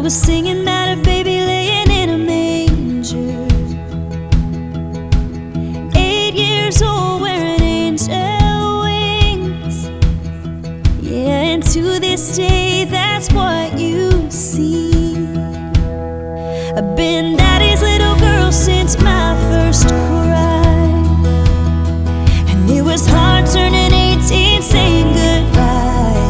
was singing about a baby laying in a manger, 8 years old wearing angel wings. Yeah, and to this day that's what you see. I've been daddy's little girl since my first cry, and it was hard turning 18 saying goodbye.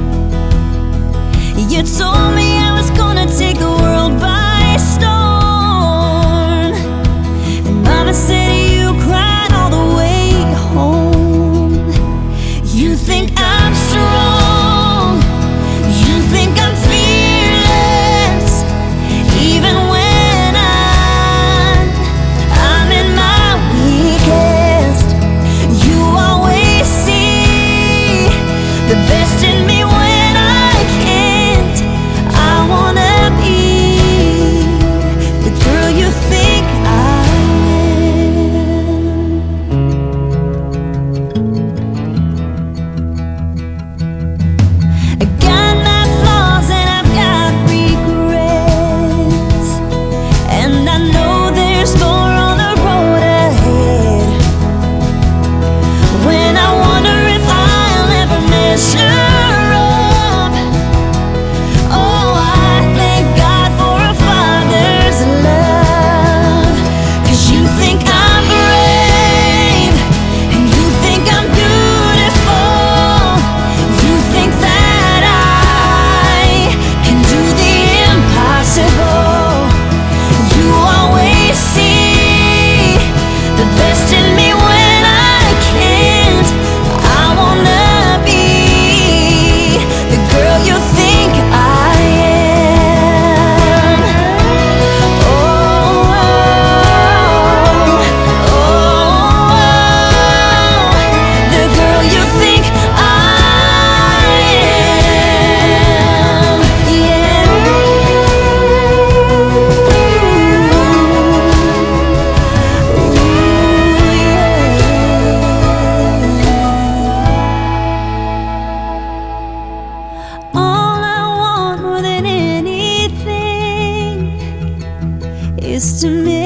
You told me I was gonna take the world by storm, and mama said you cried all the way home. You think I'm strong, you think I'm fearless, even when I'm in my weakest. You always see the best in me when I can't. I wanna be the girl you think I am. I got my flaws and I've got regrets, and I know there's more on the road ahead. When I wonder if I'll ever measure up, oh, I thank God for a father's love. 'Cause you think I'm brave, and you think I'm beautiful. You think that I can do the impossible. You always see the best in me when I can't. I wanna be the girl you think I am. Oh, oh, oh, the girl you think I am. Yeah. All I want more than anything is to make